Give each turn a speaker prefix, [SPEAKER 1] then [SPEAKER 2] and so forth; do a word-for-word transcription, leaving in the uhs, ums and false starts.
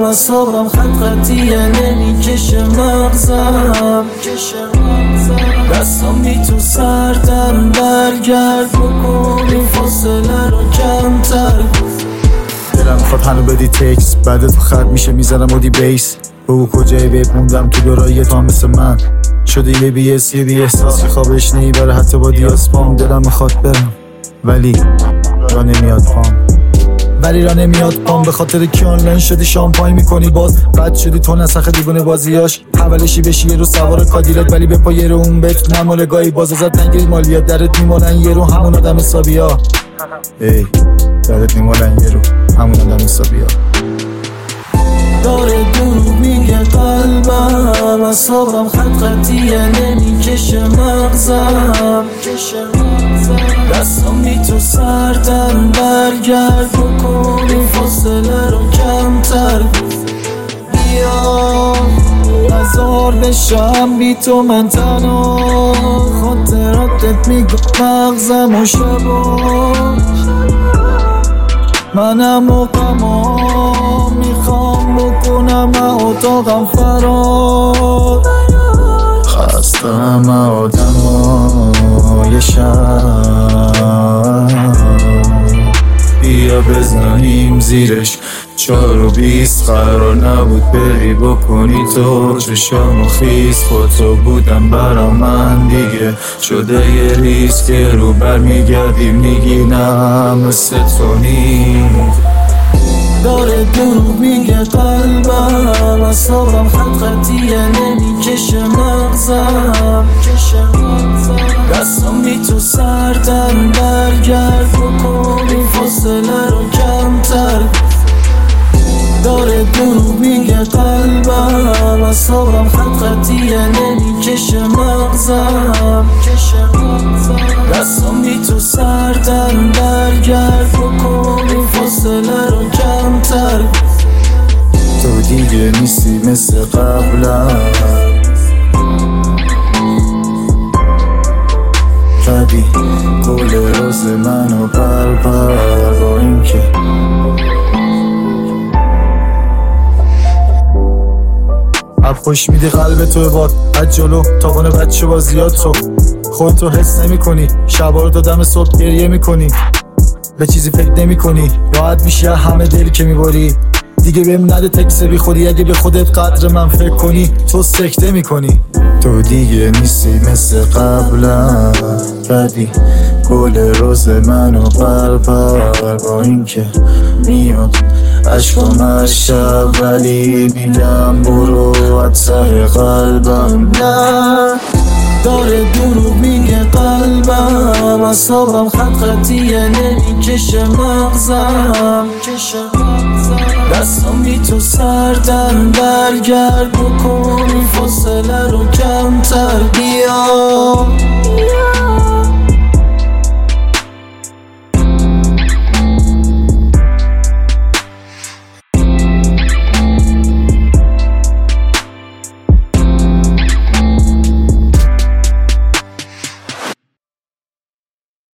[SPEAKER 1] اصابم خط خطیه نمیکشه مغزم، دستم بی تو سردم برگرد بکن این فاصله رو کمتر.
[SPEAKER 2] دلم میخواد هنو بدی تکس بعد تو خط میشه میزنم بودی بیس. بگو کجایی بیب موندم تو دورایی تو هم مثل من شدی یه بی اس یه بی احساسی خوابش نیبره حتی با دیاسپام. دلم میخواد برم ولی را نمیاد پام، ولی را نمیاد پام به خاطر کی آنلاین شدی شامپاین میکنی باز. بد شدی تو نسخ دیوونه بازیاش حولشی بشی یه رو سوار کادیلت ولی به پا یه رو اون بت نمال گاهی باز ازت نگیر مالیات درت میمالن یه رو همون آدم حسابی ها. ای درت میمالن یه رو همون آدم حسابی ها.
[SPEAKER 1] داره دروغ میگه قلبم اصابم خط خطیه نمیکشه مغزم، دستم بی تو سردم برگرد بکن این فاصله رو کمتر. بیا هزار بشم بی تو من تنها خاطراتت میگه مغزم و شبا منم و غما میخوام بکنم اتاقم فرار.
[SPEAKER 2] خستم آدمای شب بیا بزنیم زیرش چار و بیست قرار نبود بری بکنی تو چشام و خیز خودتو بودم برا من دیگه شده یه ریسک رو برمیگردی میگی نه مثل تو نیست.
[SPEAKER 1] داره دروغ میگه قلبم اصابم خط خطیه نمیکشه مغزم، دستم بی تو سردم برگرد بکن این فاصله رو کمتر. داره دروغ میگه قلبم اصابم خط خطیه نمیکشه مغزم، دستم بی تو سردم برگرد بکن این فاصله رو کمتر.
[SPEAKER 2] تو دیگه نیستی مثل قبلم قدی کل روز منو پر پر با این که اب خوش میدی قلب تو باد از جلو تاوان بچه بازیات تو خودتو حس نمی کنی شبا رو دادم صبح گریه میکنی به چیزی فکر نمی کنی راحت میشی همه دلی که میباری دیگه بهم نده تکس بی خودی اگه به خودت قدر من فکر کنی تو سکته میکنی. تو دیگه نیستی مثل قبلم بدی کل روز منو پر پر با این که میاد عشقم از شب ولی میگم برو از ته قلبم نه.
[SPEAKER 1] داره دروغ میگه قلبم اصابم خط خطیه نمیکشه مغزم، دستم بی تو سردم برگرد بکن این فاصله رو کمتر. بیا